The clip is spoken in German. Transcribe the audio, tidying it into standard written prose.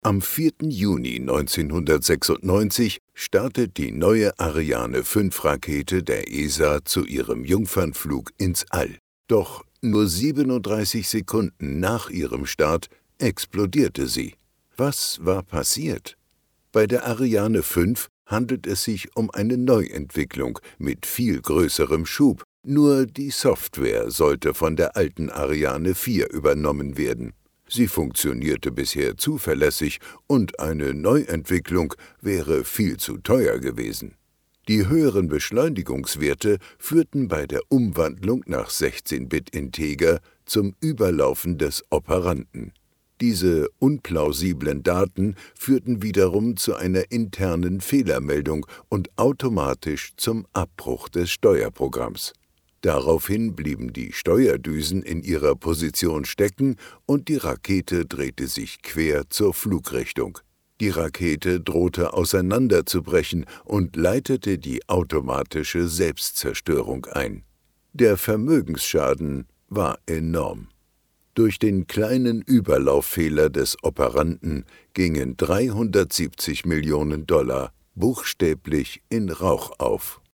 Am 4. Juni 1996 startet die neue Ariane-5-Rakete der ESA zu ihrem Jungfernflug ins All. Doch nur 37 Sekunden nach ihrem Start explodierte sie. Was war passiert? Bei der Ariane 5 handelt es sich um eine Neuentwicklung mit viel größerem Schub. Nur die Software sollte von der alten Ariane 4 übernommen werden. Sie funktionierte bisher zuverlässig und eine Neuentwicklung wäre viel zu teuer gewesen. Die höheren Beschleunigungswerte führten bei der Umwandlung nach 16-Bit-Integer zum Überlaufen des Operanten. Diese unplausiblen Daten führten wiederum zu einer internen Fehlermeldung und automatisch zum Abbruch des Steuerprogramms. Daraufhin blieben die Steuerdüsen in ihrer Position stecken und die Rakete drehte sich quer zur Flugrichtung. Die Rakete drohte auseinanderzubrechen und leitete die automatische Selbstzerstörung ein. Der Vermögensschaden war enorm. Durch den kleinen Überlauffehler des Operanten gingen $370 Millionen buchstäblich in Rauch auf.